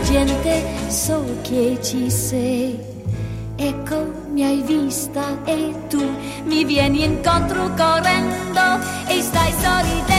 gente, so che ci sei. Ecco, mi hai vista e tu mi vieni incontro correndo e stai sorridendo.